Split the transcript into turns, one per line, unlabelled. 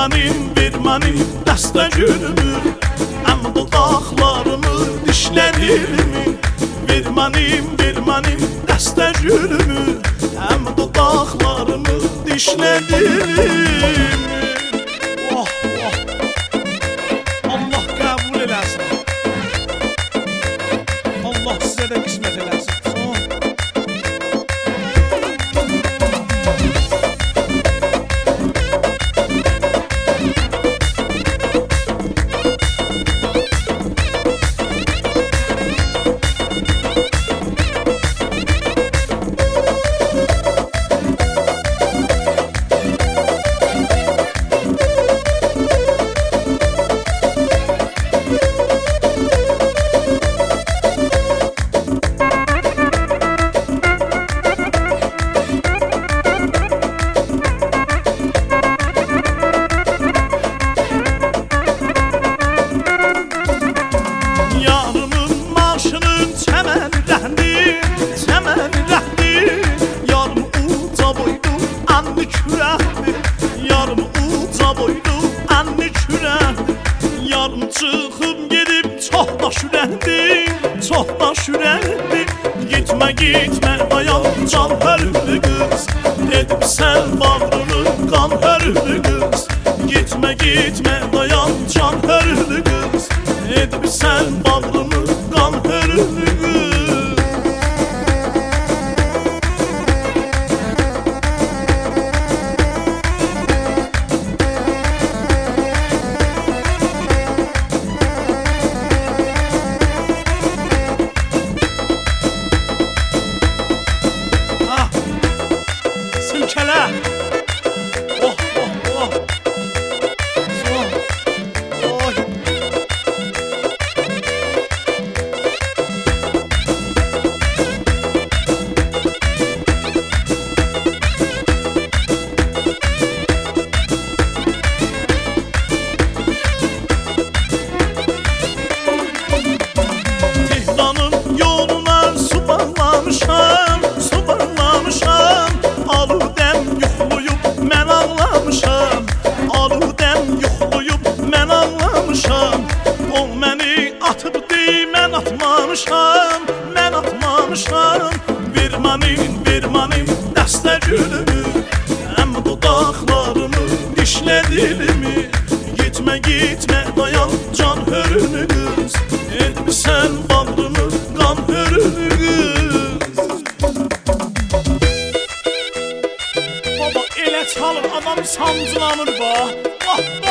bir mənim dəstə gülümü, həm dodaqlarımı dişlədirmi? Bir mənim dəstə gülümü, həm dodaqlarımı dişlədirmi? Oh, oh. Allah qəbul eləsin. Allah sizə də qismət eləsin. Yarım çıxıb gedib çox da şürəkdi. Gitmə dayan can hörlü qız, edib sən bağrını qan hörlü qız. Gitmə dayan can hörlü qız, edib sən bağrını qan hörlü qız. Silkele. Oh, oh, oh. Oh, oh. Tehran'ın yoluna su bağlamışam, su bağlamışam. Aludəm yuxluyub mən ağlamışam, aludəm yuxluyub mən ağlamışam. O məni atıbdı, mən atmamışam, mən atmamışam. Bir mənim dəstə gülümü, həm dodaqlarımı dişlədirmi? Gitmə dayan can hörlü qız, edib sən bağrımı qan hörlü qız. Baba elə çalır, adam sancılanır bax.